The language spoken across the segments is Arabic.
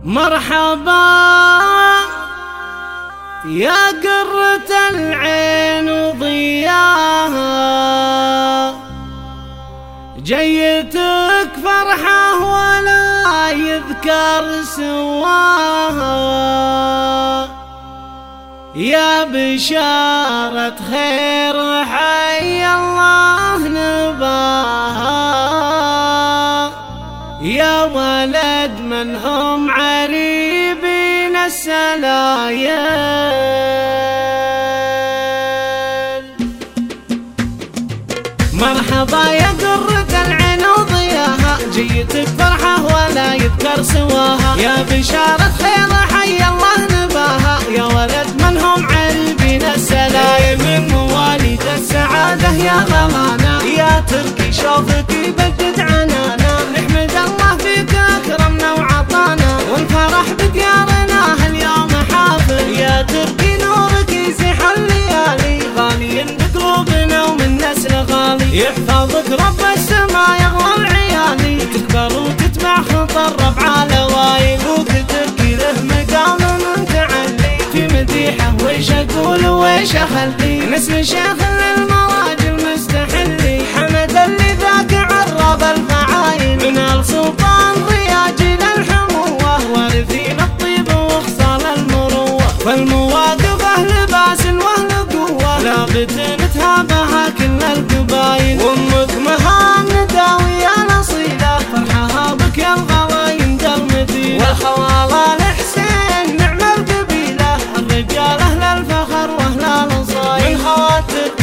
مرحبا يا قرة العين وضياها، جيتك فرحة ولا يذكر سواها، يا بشارة خير حي الله نباها، يا ولد من هم عريبين السلايل. مرحبا يا قرة العين وضياها، جيتك فرحة ولا يذكر سواها، يا بشارة خير حي الله نباها، يا ولد من هم عريبين السلايل. من مواليد السعادة يا غلانا، يا تركي شوفك يبدد عنانا، نحمد الله فيك اكرمنا وعطانا، والفرح بديارنا هاليوم حافل، يا تركي نورك يزيح الليالي، غالي بقلوبنا ومن نسل غالي، يحفظك رب السما يغلى العيالي، تكبر وتتبع خطى الربع على وايل، وتركي له مقام متعلي، في مديحه ويش اقول ويش اخلي، نسل شيخ للمراجل مستحلي، حمد اللي ذاك عرب الفعايل، من السلطان ضياجي للحموه، وارثين الطيب وخصال المروه، والمواقف اهل باس واهل قوه، لابد نتهابها كل القبايل، وامك مهام نداويه الاصيله، فرحها بك يا الغلايم درمدي، والخواله الحسين نعم القبيله، الرجال اهل الفخر واهل الاصايل، من خواتك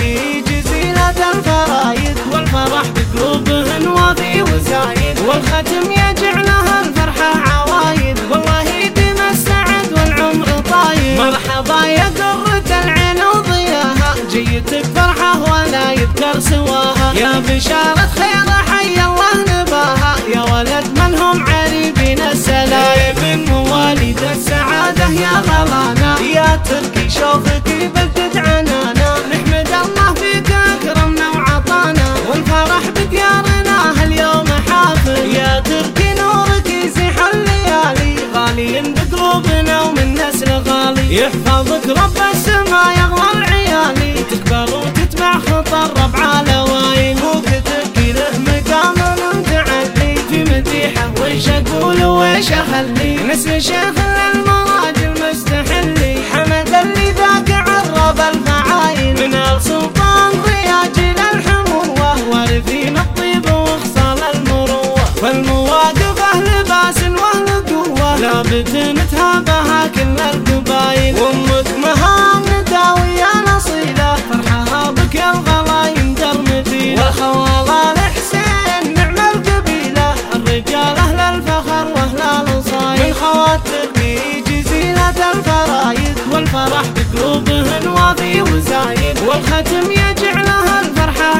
جزيله الفرايد، والفرح بقلوبهن وافي وزايد، والختم يجعلها الفرحه عوايد، والله يديم السعد والعمر طايل. مرحبا يا قرة العين وضياها، جيتك فرحه ولا يذكر سواها، يا بشارة خير حي الله نباها، يا ولد من هم عريبين السلايل. من مواليد السعادة يا غلانا، يا تركي شوفك يبدد عنانا، نحمد الله فيك اكرمنا وعطانا، والفرح بديارنا هاليوم حافل، يا تركي نورك يزيح الليالي، غالي بقلوبنا ومن نسل غالي، يحفظك رب السما يغلى العيالي، تكبر وتتبع خطى الربع على وايل، وتركي له مقام متعلي، في مديحه ويش اقول ويش اخلي، نسل شيخ للمراجل مستحلي، حمد اللي ذاك عرب الفعايل، من السلطان ضياجي للحموه، وارثين الطيب وخصال المروه، والمواقف اهل باس واهل قوه، لابد نتهابها كل القبايل، وامك مهام نداويه الاصيله، فرحها بك يا الغلايم درمدي، والخواله الحسين نعم القبيله، الرجال اهل الفخر واهل الاصايل، من خواتك جزيله الفرايد، والفرح بقلوبهن وافي وزايد، والختم يجعلها الفرحه